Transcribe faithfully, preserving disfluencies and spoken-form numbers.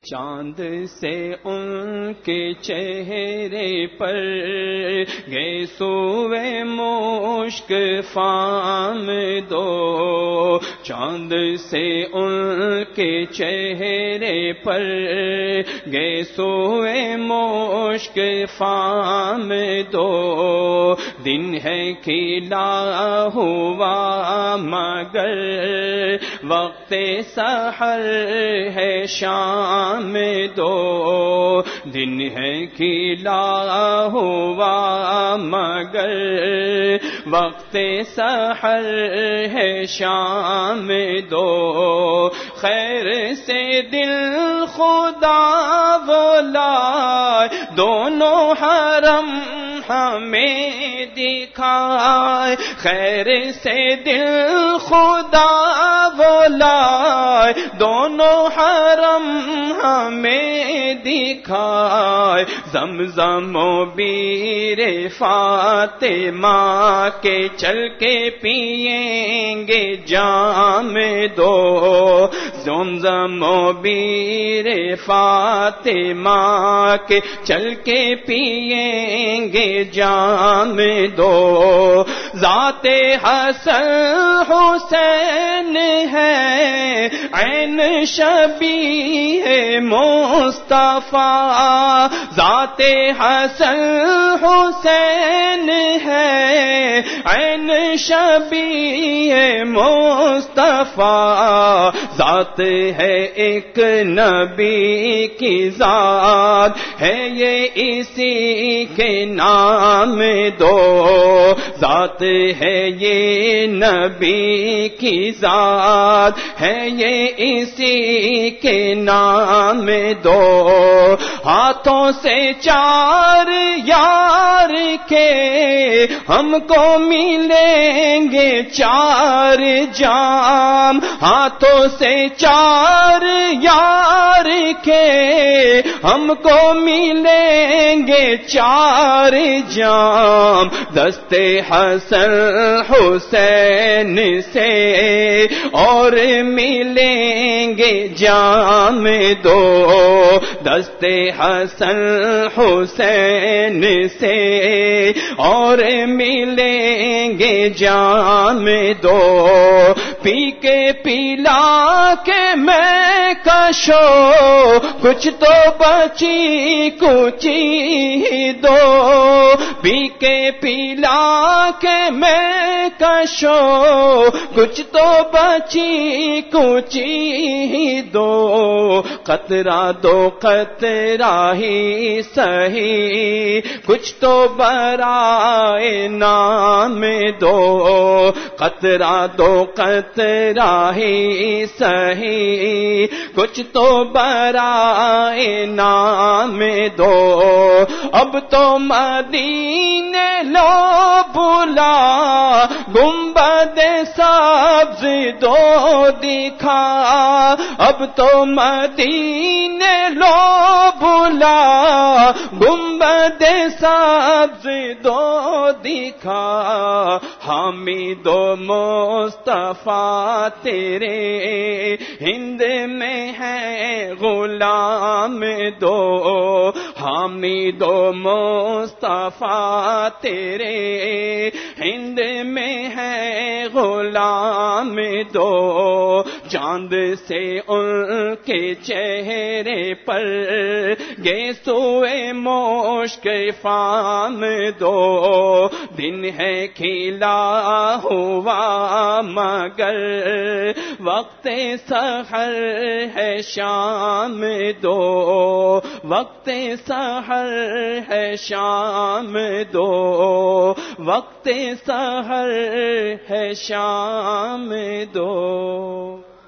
چاند سے ان کے چہرے پر گئے سوئے مشک فام دو، چاند سے ان کے چہرے پر گئے سوئے مشک فام دو، دن ہے کھلا ہوا مگر وقت سحر ہے شام دو، دن ہے کھلا ہوا مگر وقت سحر ہے شام دو، خیر سے دل خدا بلائے دونوں حرم ہمیں دکھائے، خیر سے دل خدا بلائے دونوں حرم ہمیں دکھائے، زمزم و بیر فاطمہ کے چل کے پئیں گے جام دو، زمزم و بیر فاطمہ کے چل کے پئیں گے جام دو، ذات حسن حسین ہے عین شبیہ مصطفیٰ، ذات حسن حسین ہے عین شبیہ مصطفیٰ، ذات ہے ایک نبی کی ذات ہے یہ اسی کے نام دو، ذات ہے یہ نبی کی ذات ہے یہ اسی کے نام دو، ہاتھوں سے چار یار کے ہم کو ملیں گے چار جام، ہاتھوں سے چار یار کے ہم کو ملیں گے چار جام، دست حسن حسین سے اور ملیں گے جام دو، دست حسن حسین سے اور ملیں گے جام دو، پی کے پلا کے میں کشو کچھ تو بچی کچی دو، پی کے پلا کے میں کشو کچھ تو بچی کچی دو، قطرہ دو قطرہ ہی سہی کچھ تو برائے نام دو، قطرہ دو قطرہ ہی سہی کچھ تو برائے نام دو، اب تو مدینے لو بلا گنبد سبز دو دکھا، اب تو مدینے لو بلا گنبد سبز دو دکھا، حامد و مصطفیٰ تیرے ہند میں ہے غلام دو، حامد و مصطفیٰ تیرے ہند میں ہے غلام دو، چاند سے ان کے چہرے پر گئے سوئے مشک فام دو، دن ہے کھلا ہوا مگر وقت سحر ہے شام دو، وقت سحر ہے شام دو، وقت سحر ہے شام دو۔